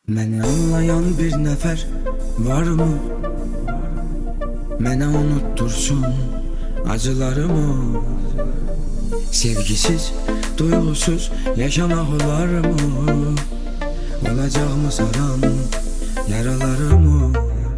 Məni anlayan bir nəfər varmı? Mənə unuttursun acılarımı? Sevgisiz, duyğusuz yaşamaq olarmı? Olacaqmı saran yaralarımı?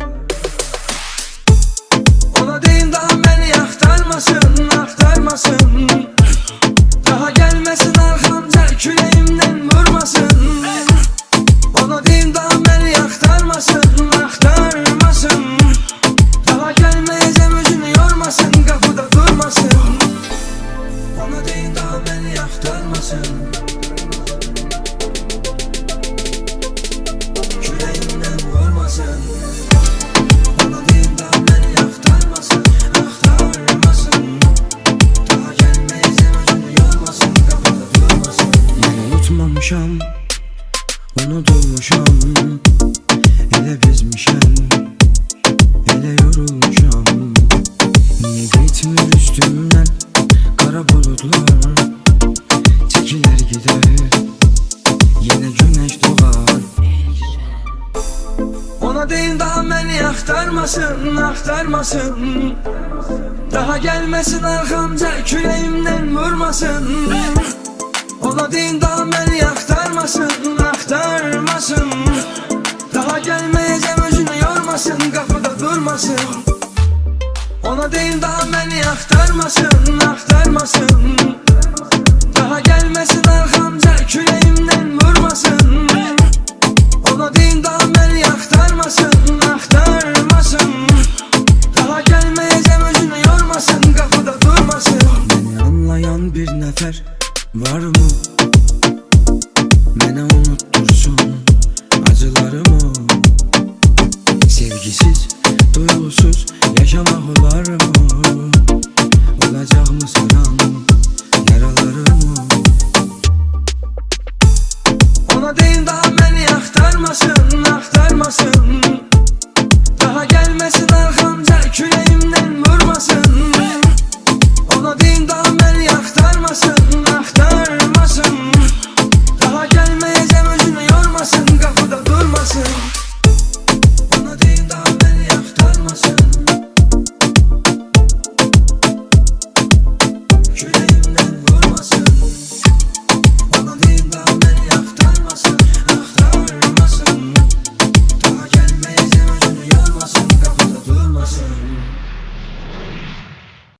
Ona deyin daha beni axtarmasın, axtarmasın. Daha gelmesin arkamca küreğimden vurmasın. Ona deyin daha beni axtarmasın, axtarmasın. Daha gelmeyeceğim özünü yormasın, kapıda durmasın. Ona deyin daha beni axtarmasın. Küreğimden vurmasın. Ona deyin daha beni axtarmasın, axtarmasın. Daha gelmeyeceğim özünü yormasın, kapıda durmasın. Ben unutmamışam, unutulmuşam. Ele bezmişəm, ele yorulmuşam. Niye gitmir üstümden kara bulutlar? Çekiler gider, yine güneş doğar. Ona deyin daha beni axtarmasın, axtarmasın. Daha gelmesin arkamca küreğimden vurmasın. Ona deyin daha beni axtarmasın, axtarmasın. Daha gelmeyeceğim özünü yormasın, kapıda durmasın. Ona deyin daha beni axtarmasın, axtarmasın. Daha gelmesin arkamca küreğimden vurmasın. Ona deyin daha beni axtarmasın, axtarmasın. Daha gelmeyeceğim özünü yormasın, kapıda durmasın. Beni anlayan bir nəfər varmı? Mənə unuttursun acılarımı? Sevgisiz, duyğusuz yaşamaq olarmı? Olacaqmı saran yaralarımı? Ona deyin daha beni axtarmasın, axtarmasın.